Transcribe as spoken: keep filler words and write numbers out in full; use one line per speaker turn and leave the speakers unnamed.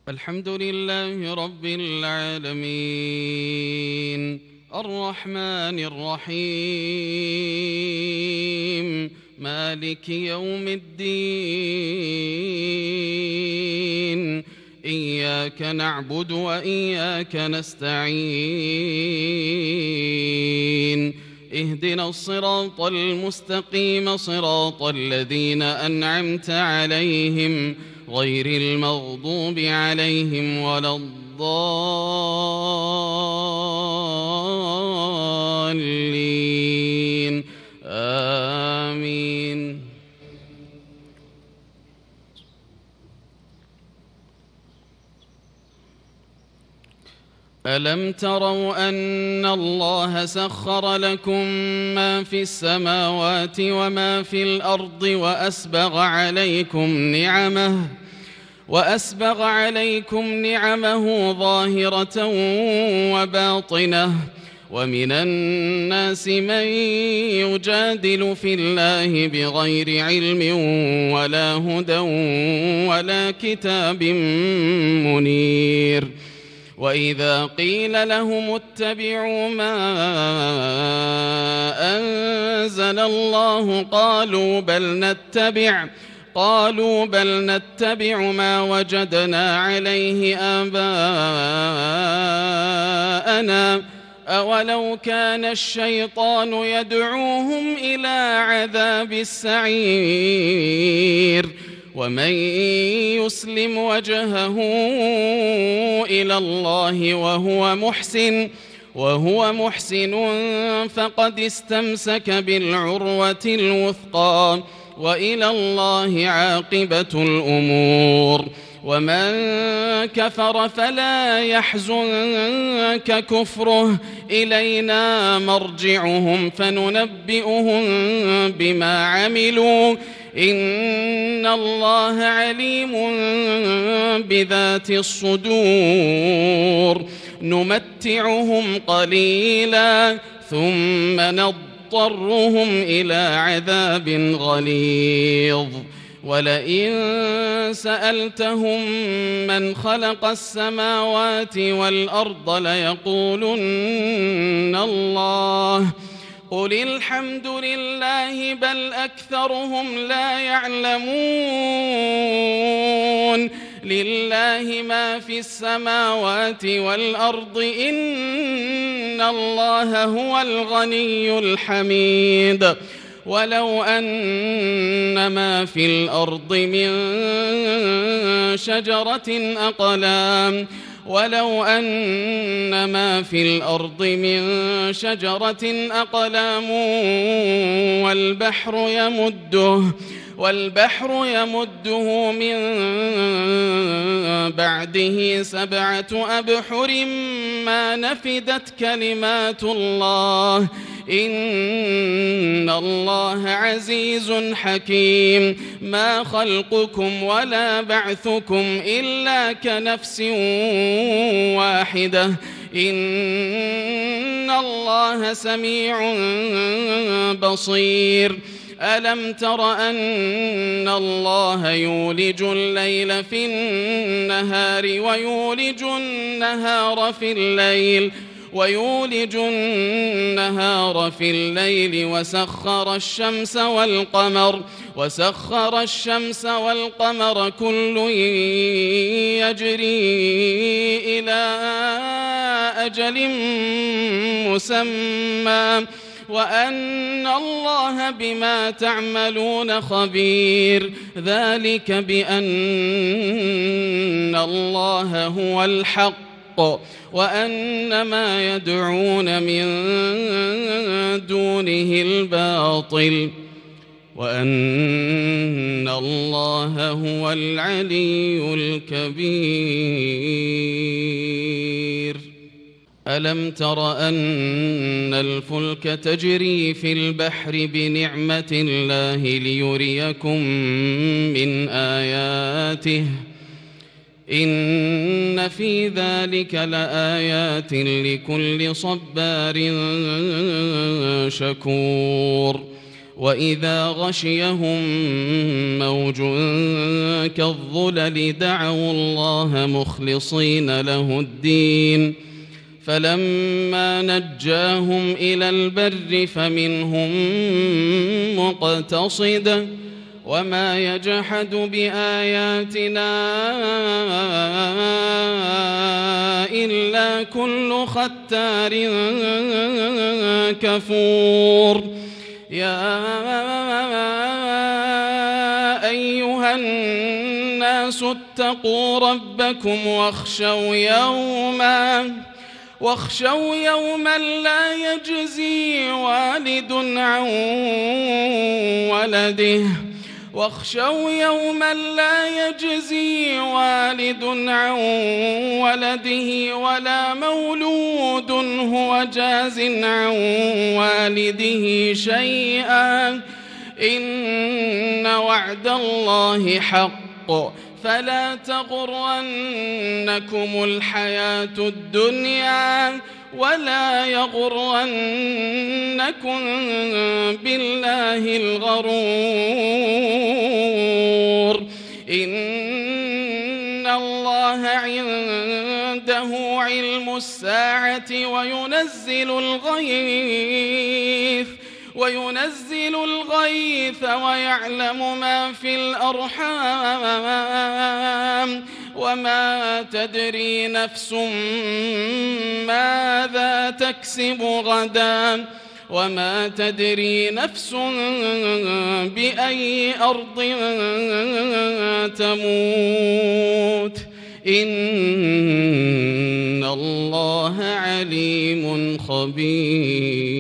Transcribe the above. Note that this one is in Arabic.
الحمد لله رب العالمين الرحمن الرحيم مالك يوم الدين إياك نعبد وإياك نستعين اهدنا الصراط المستقيم صراط الذين أنعمت عليهم غير المغضوب عليهم ولا الضالين آمين. ألم تروا أن الله سخر لكم ما في السماوات وما في الأرض وأسبغ عليكم نعمه وأسبغ عليكم نعمه ظاهرة وباطنة ومن الناس من يجادل في الله بغير علم ولا هدى ولا كتاب منير وإذا قيل لهم اتبعوا ما أنزل الله قالوا بل نتبع قالوا بل نتبع ما وجدنا عليه آباءنا أولو كان الشيطان يدعوهم إلى عذاب السعير ومن يسلم وجهه إلى الله وهو محسن وهو محسن فقد استمسك بالعروة الوثقى وإلى الله عاقبة الأمور ومن كفر فلا يحزنك كفره إلينا مرجعهم فننبئهم بما عملوا إن الله عليم بذات الصدور نمتعهم قليلا ثم نضطرهم إلى عذاب غليظ ولئن سألتهم من خلق السماوات والأرض ليقولن الله قل الحمد لله بل أكثرهم لا يعلمون لله ما في السماوات والأرض إن الله هو الغني الحميد ولو أن ما في الأرض من شجرة أقلام ولو أن ما في الأرض من شجرة أقلام والبحر يمده والبحر يمده من بعده سبعة أبحر ما نفدت كلمات الله إن الله عزيز حكيم ما خلقكم ولا بعثكم إلا كنفس واحدة إن الله سميع بصير ألم تر أن الله يولج الليل في النهار ويولج النهار في الليل ويولج النهار في الليل وسخر الشمس والقمر وسخر الشمس والقمر كل يجري إلى أجل مسمى وأن الله بما تعملون خبير ذلك بأن الله هو الحق وأن ما يدعون من دونه الباطل وأن الله هو العلي الكبير ألم تر أن الفلك تجري في البحر بنعمة الله ليريكم من آياته إن في ذلك لآيات لكل صبار شكور وإذا غشيهم موج كالظلل دعوا الله مخلصين له الدين فلما نجاهم إلى البر فمنهم مقتصد وما يجحد بآياتنا إلا كل ختار كفور يا أيها الناس اتقوا ربكم واخشوا يوما واخشوا يوما لا يجزي والد عن ولده واخشوا يوما لا يجزي والد عن ولده ولا مولود هو جاز عن والده شيئا إن وعد الله حق فلا تغرنكم الحياة الدنيا ولا يغرنكم بالله الغرور إن الله عنده علم الساعة وينزل الغيث وينزل الغيث ويعلم ما في الأرحام وما تدري نفس ماذا تكسب غدا وما تدري نفس بأي أرض تموت إن الله عليم خبير.